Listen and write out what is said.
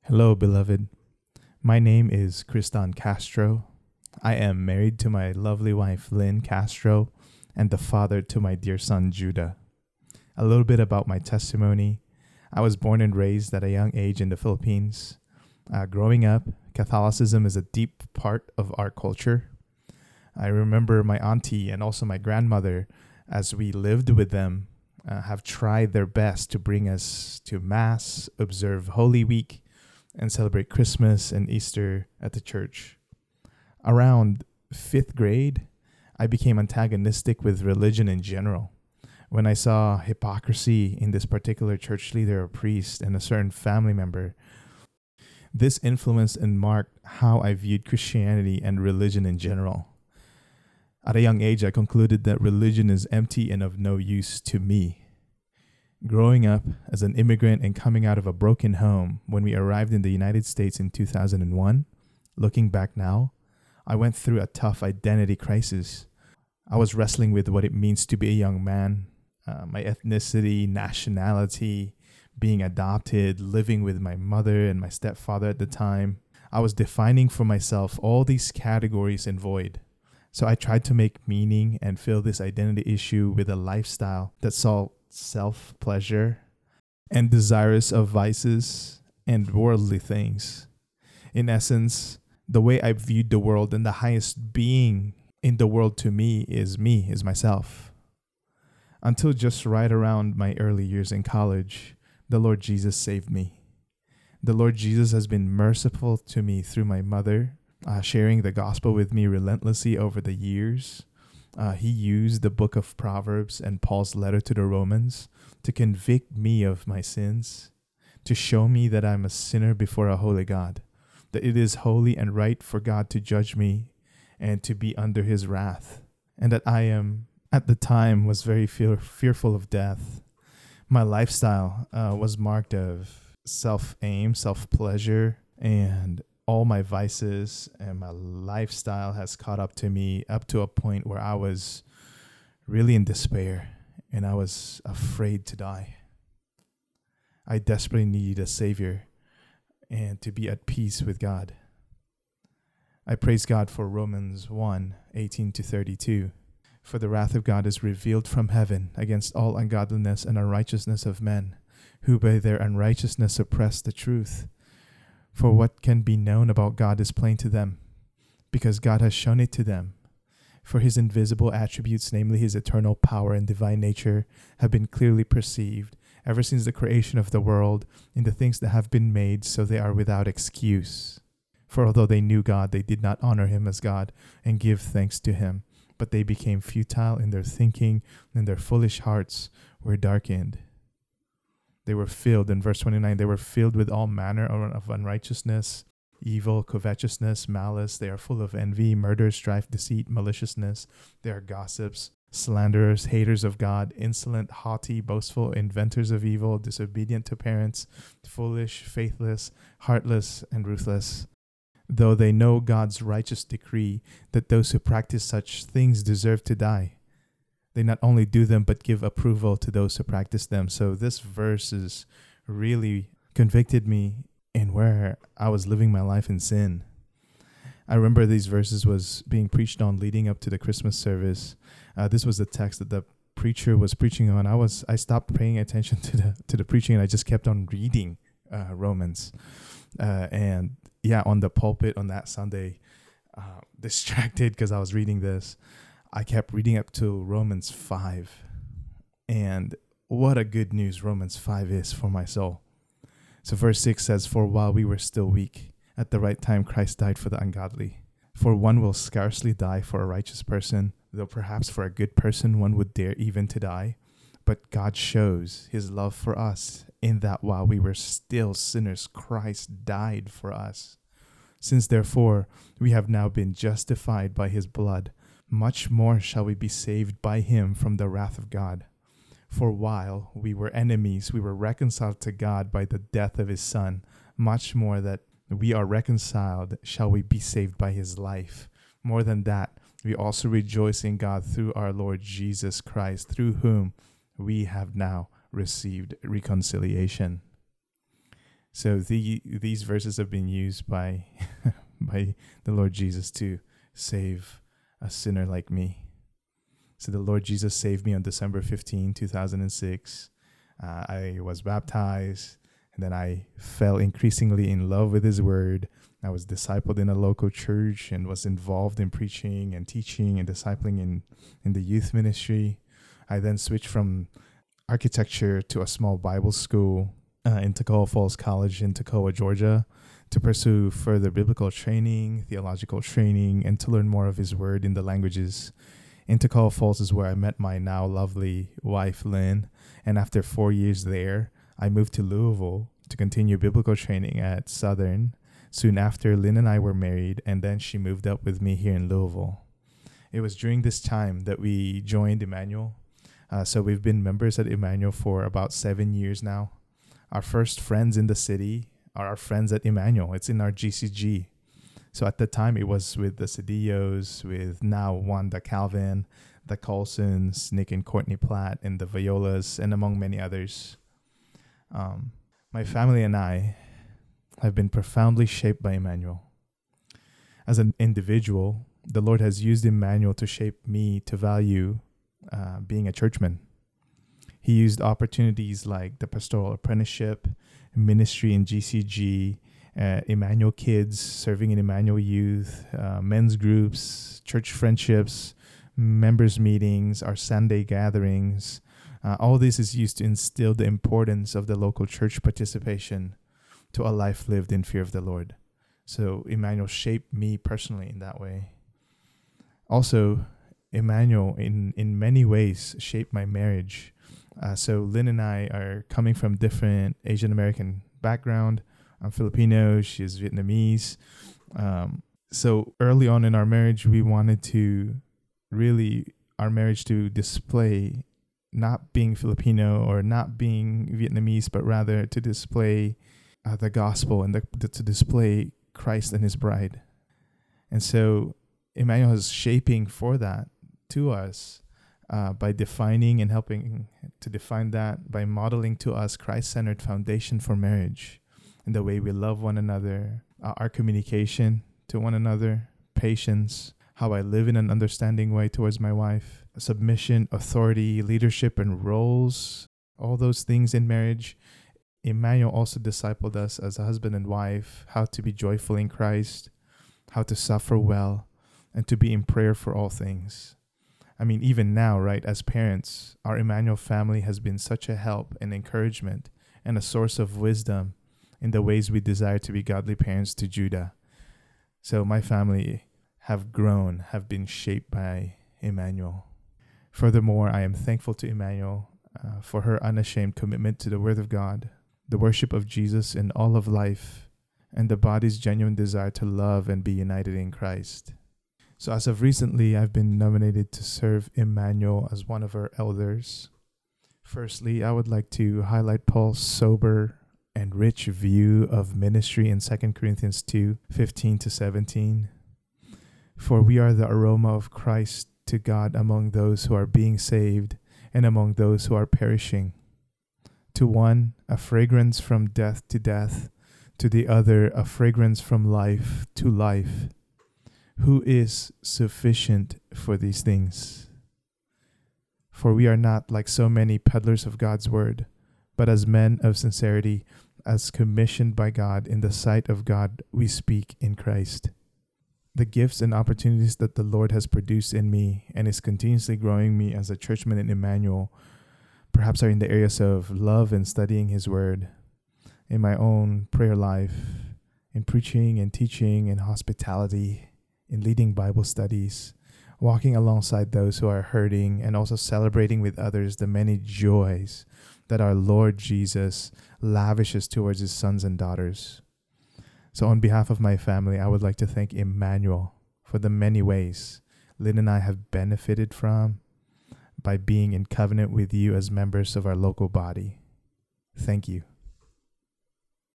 Hello, beloved. My name is Kristan Castro. I am married to my lovely wife, Lynn Castro, and the father to my dear son, Judah. A little bit about my testimony. I was born and raised at a young age in the Philippines. Growing up, Catholicism is a deep part of our culture. I remember my auntie and also my grandmother, as we lived with them, have tried their best to bring us to Mass, observe Holy Week, and celebrate Christmas and Easter at the church. Around fifth grade, I became antagonistic with religion in general. When I saw hypocrisy in this particular church leader or priest and a certain family member, this influenced and marked how I viewed Christianity and religion in general. At a young age, I concluded that religion is empty and of no use to me. Growing up as an immigrant and coming out of a broken home when we arrived in the United States in 2001, looking back now, I went through a tough identity crisis. I was wrestling with what it means to be a young man, my ethnicity, nationality, being adopted, living with my mother and my stepfather at the time. I was defining for myself all these categories in void. So I tried to make meaning and fill this identity issue with a lifestyle that saw self-pleasure and desirous of vices and worldly things. In essence, the way I viewed the world and the highest being in the world to me, is myself. Until just right around my early years in college, the Lord Jesus saved me. The Lord Jesus has been merciful to me through my mother, sharing the gospel with me relentlessly over the years. He used the book of Proverbs and Paul's letter to the Romans to convict me of my sins, to show me that I'm a sinner before a holy God, that it is holy and right for God to judge me and to be under his wrath, and that I am, at the time, was very fearful of death. My lifestyle was marked of self-aim, self-pleasure, and all my vices and my lifestyle has caught up to me up to a point where I was really in despair and I was afraid to die. I desperately needed a savior and to be at peace with God. I praise God for Romans 1:18-32. For the wrath of God is revealed from heaven against all ungodliness and unrighteousness of men, who by their unrighteousness suppress the truth. For what can be known about God is plain to them, because God has shown it to them. For his invisible attributes, namely his eternal power and divine nature, have been clearly perceived ever since the creation of the world in the things that have been made, so they are without excuse. For although they knew God, they did not honor him as God and give thanks to him, but they became futile in their thinking, and their foolish hearts were darkened. They were filled, in verse 29, they were filled with all manner of unrighteousness, evil, covetousness, malice. They are full of envy, murder, strife, deceit, maliciousness. They are gossips, slanderers, haters of God, insolent, haughty, boastful, inventors of evil, disobedient to parents, foolish, faithless, heartless, and ruthless. Though they know God's righteous decree that those who practice such things deserve to die, they not only do them, but give approval to those who practice them. So this verse is really convicted me in where I was living my life in sin. I remember these verses was being preached on leading up to the Christmas service. This was the text that the preacher was preaching on. I stopped paying attention to the preaching, and I just kept on reading Romans. And on the pulpit on that Sunday, distracted because I was reading this, I kept reading up to Romans 5. And what a good news Romans 5 is for my soul. So verse 6 says, For while we were still weak, at the right time Christ died for the ungodly. For one will scarcely die for a righteous person, though perhaps for a good person one would dare even to die. But God shows his love for us in that while we were still sinners, Christ died for us. Since therefore we have now been justified by his blood, much more shall we be saved by him from the wrath of God. For while we were enemies, we were reconciled to God by the death of his Son. Much more that we are reconciled shall we be saved by his life. More than that, we also rejoice in God through our Lord Jesus Christ, through whom we have now received reconciliation. So these verses have been used by by the Lord Jesus to save a sinner like me. So the Lord Jesus saved me on December 15, 2006. I was baptized, and then I fell increasingly in love with his word. I was discipled in a local church and was involved in preaching and teaching and discipling in the youth ministry. I then switched from architecture to a small Bible school in Toccoa Falls College in Toccoa, Georgia, to pursue further biblical training, theological training, and to learn more of his word in the languages. In Toccoa Falls is where I met my now lovely wife, Lynn, and after 4 years there, I moved to Louisville to continue biblical training at Southern. Soon after, Lynn and I were married, and then she moved up with me here in Louisville. It was during this time that we joined Emmanuel. So we've been members at Emmanuel for about 7 years now. Our first friends in the city are our friends at Emmanuel. It's in our GCG. So at the time, it was with the Cedillos, with now Wanda Calvin, the Colsons, Nick and Courtney Platt, and the Violas, and among many others. My family and I have been profoundly shaped by Emmanuel. As an individual, the Lord has used Emmanuel to shape me to value being a churchman. He used opportunities like the pastoral apprenticeship, ministry in GCG, Emmanuel Kids, serving in Emmanuel Youth, men's groups, church friendships, members meetings, our Sunday gatherings. All this is used to instill the importance of the local church participation to a life lived in fear of the Lord. So Emmanuel shaped me personally in that way. Also, Emmanuel in many ways shaped my marriage. So Lynn and I are coming from different Asian American background. I'm Filipino, she's Vietnamese. So early on in our marriage, we wanted our marriage to display not being Filipino or not being Vietnamese, but rather to display the gospel and to display Christ and his bride. And so Emmanuel is shaping for that to us by defining and helping to define that by modeling to us Christ-centered foundation for marriage and the way we love one another, our communication to one another, patience, how I live in an understanding way towards my wife, submission, authority, leadership, and roles, all those things in marriage. Emmanuel also discipled us as a husband and wife, how to be joyful in Christ, how to suffer well, and to be in prayer for all things. I mean, even now, right, as parents, our Emmanuel family has been such a help and encouragement and a source of wisdom in the ways we desire to be godly parents to Judah. So my family have been shaped by Emmanuel. Furthermore, I am thankful to Emmanuel for her unashamed commitment to the Word of God, the worship of Jesus in all of life, and the body's genuine desire to love and be united in Christ. So as of recently, I've been nominated to serve Emmanuel as one of our elders. Firstly, I would like to highlight Paul's sober and rich view of ministry in 2 Corinthians 2:15-17. For we are the aroma of Christ to God among those who are being saved and among those who are perishing. To one, a fragrance from death to death, to the other, a fragrance from life to life. Who is sufficient for these things? For we are not like so many peddlers of God's word, but as men of sincerity, as commissioned by God in the sight of God, we speak in Christ. The gifts and opportunities that the Lord has produced in me and is continuously growing me as a churchman in Emmanuel, perhaps are in the areas of love and studying his word, in my own prayer life, in preaching and teaching and hospitality, in leading Bible studies, walking alongside those who are hurting, and also celebrating with others the many joys that our Lord Jesus lavishes towards his sons and daughters. So on behalf of my family, I would like to thank Emmanuel for the many ways Lynn and I have benefited from by being in covenant with you as members of our local body. Thank you.